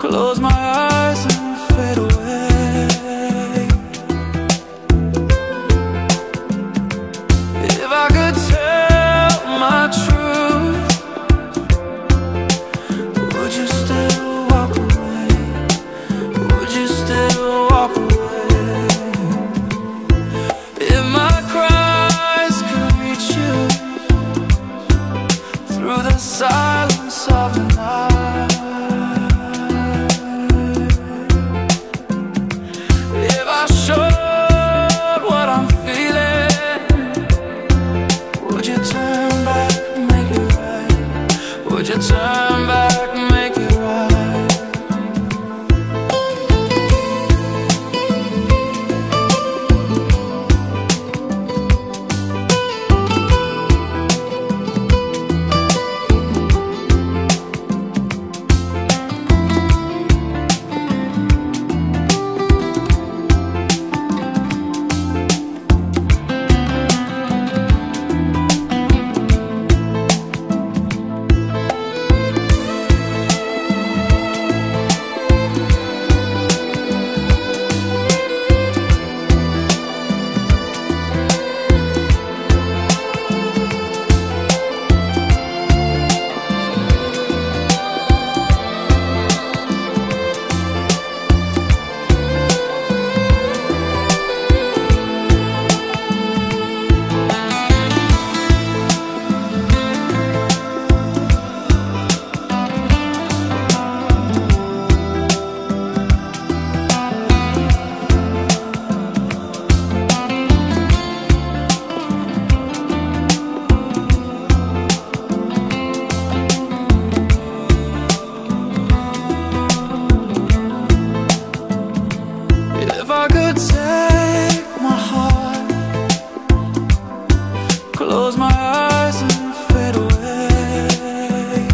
Close my eyes and fade away. If I could tell my truth, would you still walk away? Would you still walk away? If my cries could reach you through the silence of the night, if I showed what I'm feeling, would you turn back and make it right? Would you turn back and make it right? If I could take my heart, close my eyes and fade away.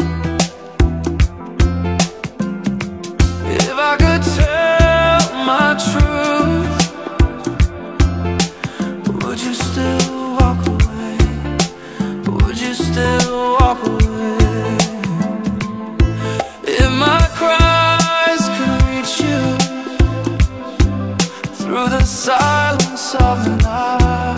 If I could tell my truth, would you still walk away? Would you still walk away? If my cries could reach you through the silence of the night,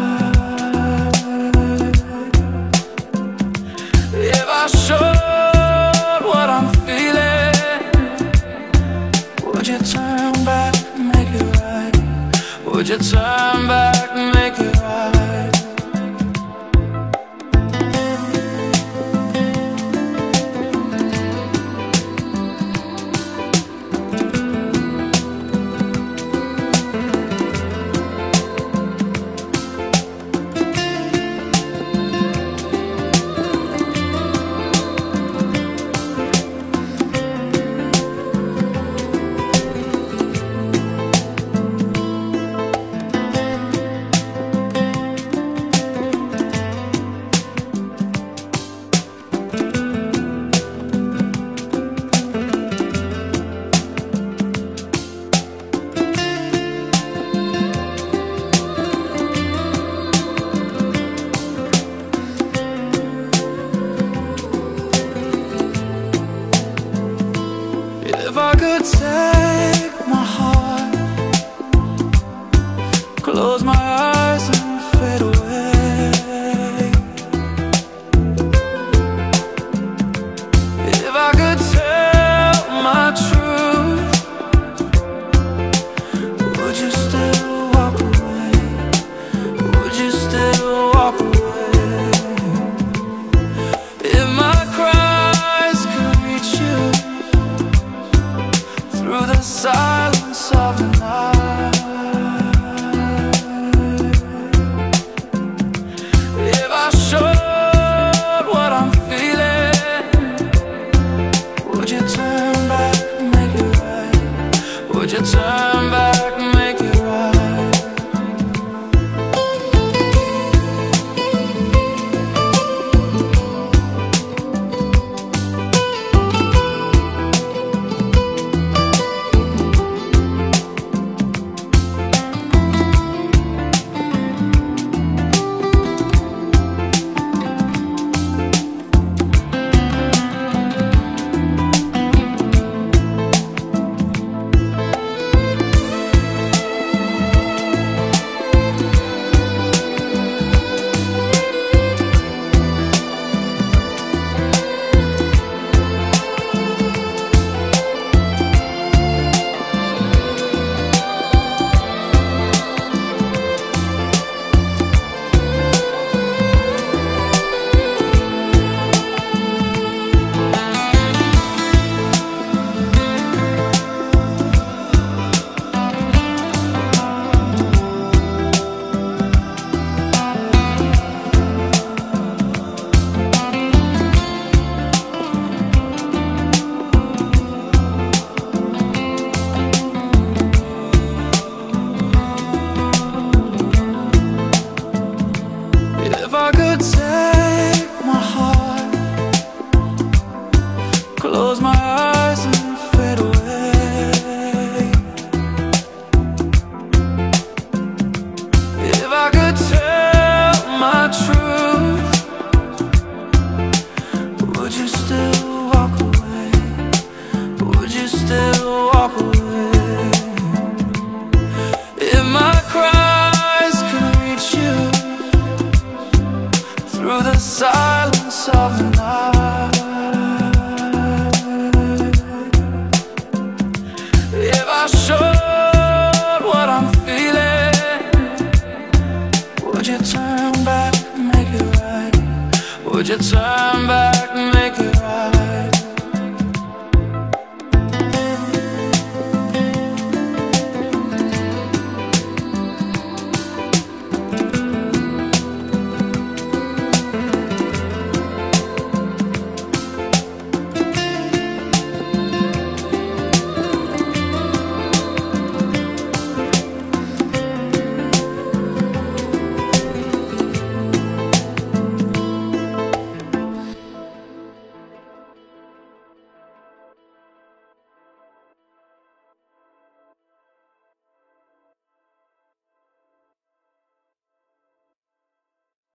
if I showed what I'm feeling, would you turn back and make it right? Would you turn back and make it right? If I could take my heart, close my eyes and fade away. If I could tell my truth, would you still walk away? Would you still walk away? If my cries could reach you through the silence of the night, if I showed what I'm feeling, would you turn back and make it right? Would you turn back and make it right? turn back?